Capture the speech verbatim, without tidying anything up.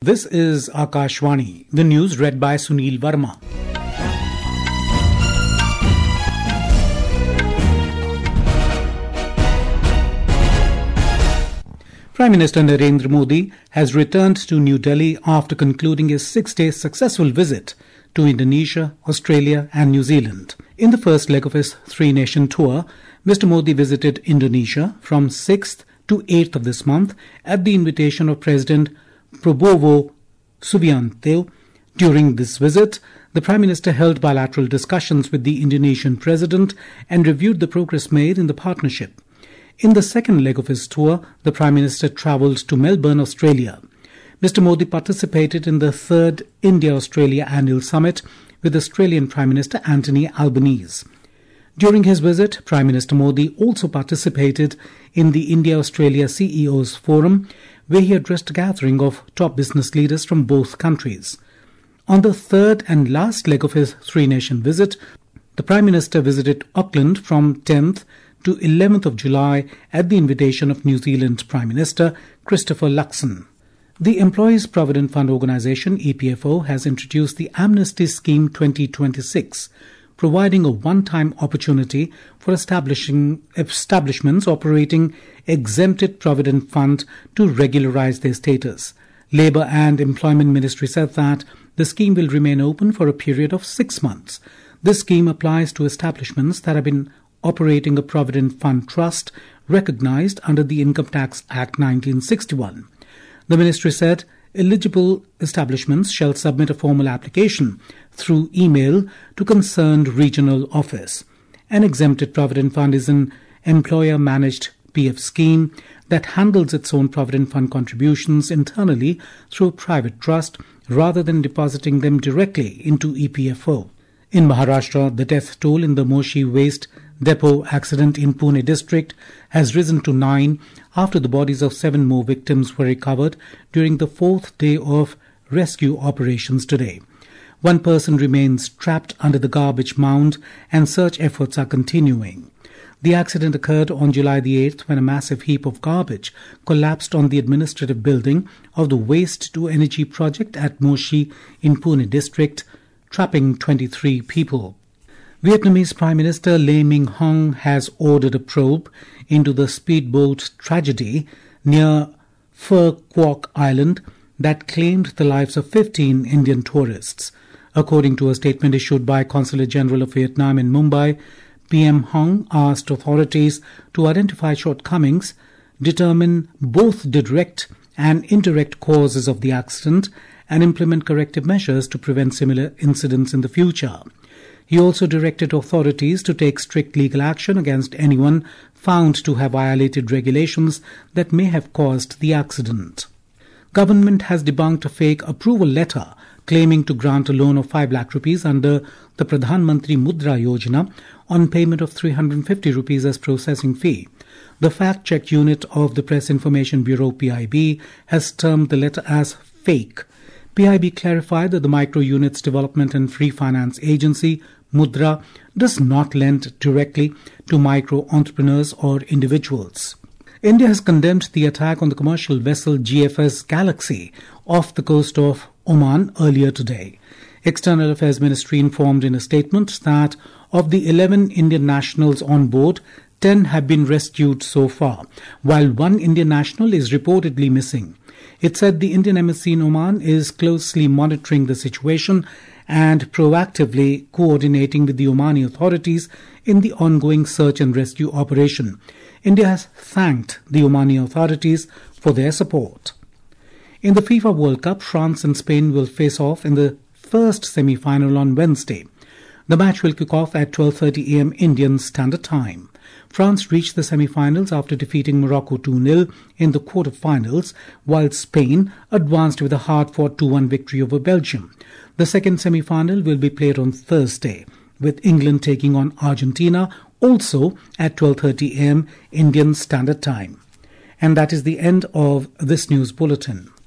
This is Akashvani, the news read by Sunil Verma. Prime Minister Narendra Modi has returned to New Delhi after concluding his six-day successful visit to Indonesia, Australia and New Zealand. In the first leg of his three-nation tour, Mister Modi visited Indonesia from sixth to eighth of this month at the invitation of President Prabowo Subianto. During this visit, the Prime Minister held bilateral discussions with the Indonesian President and reviewed the progress made in the partnership. In the second leg of his tour, the Prime Minister travelled to Melbourne, Australia. Mister Modi participated in the third India-Australia Annual Summit with Australian Prime Minister Anthony Albanese. During his visit, Prime Minister Modi also participated in the India-Australia C E Os Forum, where he addressed a gathering of top business leaders from both countries. On the third and last leg of his three-nation visit, the Prime Minister visited Auckland from tenth to eleventh of July at the invitation of New Zealand Prime Minister Christopher Luxon. The Employees Provident Fund Organisation, E P F O, has introduced the Amnesty Scheme twenty twenty-six, providing a one-time opportunity for establishing establishments operating exempted provident fund to regularize their status. Labour and Employment Ministry said that the scheme will remain open for a period of six months. This scheme applies to establishments that have been operating a provident fund trust recognized under the Income Tax Act nineteen sixty-one. The ministry said eligible establishments shall submit a formal application through email to concerned regional office. An exempted provident fund is an employer-managed P F scheme that handles its own provident fund contributions internally through a private trust rather than depositing them directly into E P F O. In Maharashtra, the death toll in the Moshi Waste Depot accident in Pune district has risen to nine after the bodies of seven more victims were recovered during the fourth day of rescue operations today. One person remains trapped under the garbage mound and search efforts are continuing. The accident occurred on July the eighth when a massive heap of garbage collapsed on the administrative building of the Waste to Energy project at Moshi in Pune district, trapping twenty-three people. Vietnamese Prime Minister Lê Minh Hong has ordered a probe into the speedboat tragedy near Phu Quoc Island that claimed the lives of fifteen Indian tourists. According to a statement issued by Consulate General of Vietnam in Mumbai, P M Hong asked authorities to identify shortcomings, determine both direct and indirect causes of the accident, and implement corrective measures to prevent similar incidents in the future. He also directed authorities to take strict legal action against anyone found to have violated regulations that may have caused the accident. Government has debunked a fake approval letter claiming to grant a loan of five lakh rupees under the Pradhan Mantri Mudra Yojana on payment of three hundred fifty rupees as processing fee. The fact-check unit of the Press Information Bureau P I B has termed the letter as fake. P I B clarified that the Micro Units Development and Free Finance Agency, Mudra, does not lend directly to micro entrepreneurs or individuals. India has condemned the attack on the commercial vessel G F S Galaxy off the coast of Oman earlier today. External Affairs Ministry informed in a statement that of the eleven Indian nationals on board, ten have been rescued so far, while one Indian national is reportedly missing. It said the Indian embassy in Oman is closely monitoring the situation and proactively coordinating with the Omani authorities in the ongoing search and rescue operation. India has thanked the Omani authorities for their support. In the FIFA World Cup, France and Spain will face off in the first semi-final on Wednesday. The match will kick off at twelve thirty a m Indian Standard Time. France reached the semi-finals after defeating Morocco two nil in the quarter-finals, while Spain advanced with a hard-fought two one victory over Belgium. The second semi-final will be played on Thursday, with England taking on Argentina, also at twelve thirty a m Indian Standard Time. And that is the end of this news bulletin.